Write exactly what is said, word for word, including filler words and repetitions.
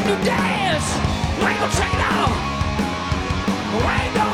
you dance, we ain't gonna take it off. We ain't gonna